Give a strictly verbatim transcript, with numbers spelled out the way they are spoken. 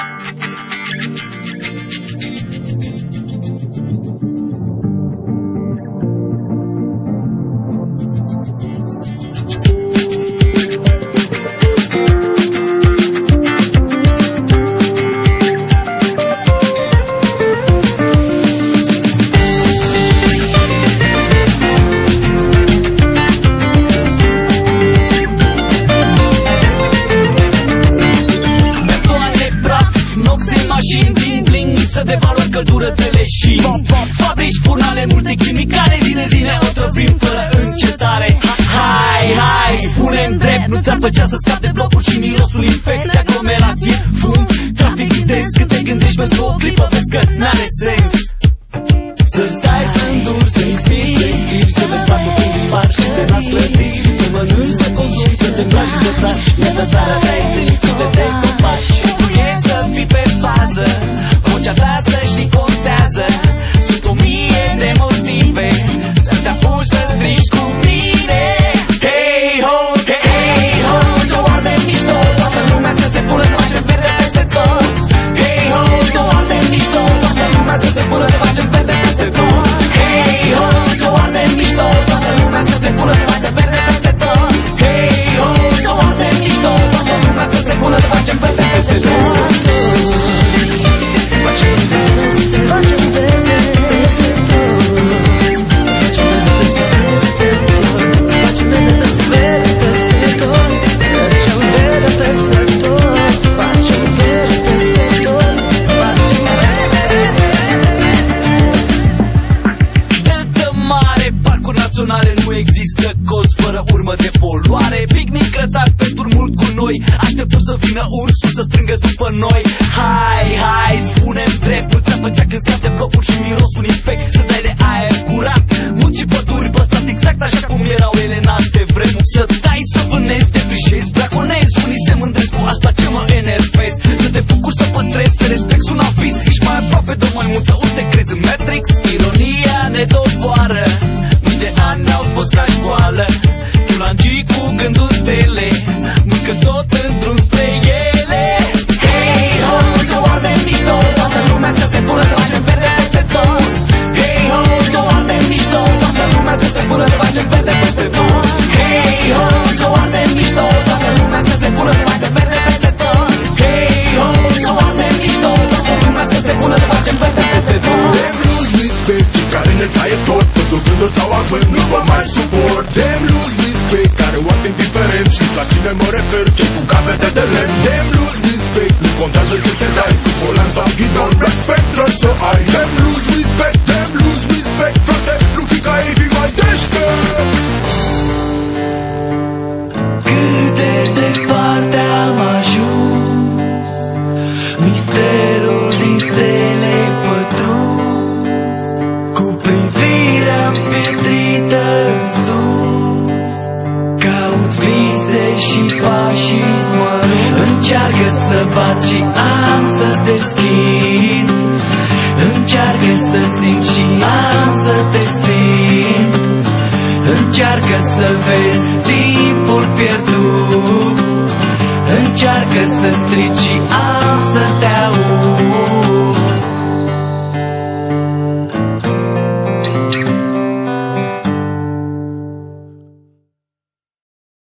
De valori, căldură, teleșini, fabrici, furnale, multe chimicale, zile, zile, otrăvim fără încetare. Hai, hai, spune-mi drept, nu ți-ar plăcea să scapi de blocuri și mirosul infect de aglomerație, fum, trafic vitez, cât te gândești pentru o clipă, vezi că n-are sens. Să stai, să înduri, să inspiri, să inspiri, să vezi faptul când dispar și se nasc clădiri, să mănânci, să consumi, să te îmbraci și să taci, necesară de infinite de copaci. Tu e să fii pe fază, vocea ta să știi contează. Sunt o mie de motive să te apuci să strici cu mine. Hey ho, hey, hey ho, să o ardem mișto, toată lumea să se pună să facem verde peste tot. Hey ho, să o ardem mișto, toată lumea să se pună să facem verde peste tot. Hey ho, să o ardem mișto, toată lumea să se pună să facem verde peste tot. Hey ho, să o ardem mișto, toată lumea să se pună să facem verde peste tot. Nu există colț fără urmă de poluare. Picnic grătar pentru mult cu noi. Așteptăm să vină ursul să strângă după noi. Hai, hai, spune-mi drept, nu ți-a plăcea când scapi de blocuri și mirosul infect, să dai de aer curat, munți și păduri păstrat exact așa cum erau ele în alte vremuri. Să dai să vânezi, te frișezi, braconezi, unii se mândresc cu asta ce mă enervezi. Să te bucuri, să păstrezi, să respecti un aviz. Ești mai aproape de o măimuță, ori te crezi în Matrix. Ironia ne doboară, mii de ani au fost ca școală. Ciulangii cu gânduri stele, mâncă tot într-un spre ele. Hey ho, să o ardem mișto, toată lumea să se pună să facem verde peste tot. Hey ho, să o ardem mișto, toată lumea să se pună să facem verde peste tot. Hey ho, să o ardem mișto, toată lumea să se pună să facem verde peste tot. Hey ho, să o ardem mișto, toată lumea să se pună să facem verde peste tot. Dem lose respect, care ne taie tot, pentru gânduri sau având nu vă mai suport. Dem lose respect, care o ating diferent, știți la cine mă refer, cei cu capete de lemn. Dem lose respect, nu contează cât te dai, cu volan sau ghidon, respect trebuie să ai. Dem lose respect, dem lose respect, frate, nu fi ca ei, fi mai deștept. Cât de departe am ajuns, misterul din stele pătruns, cu privirea împietrită în sus, caut vise și pașii smărâți. Încearcă să bați și am să-ți deschid, încearcă să simți și am să te simt. Încearcă să vezi timpul pierdut, încearcă să strici și am să te aud.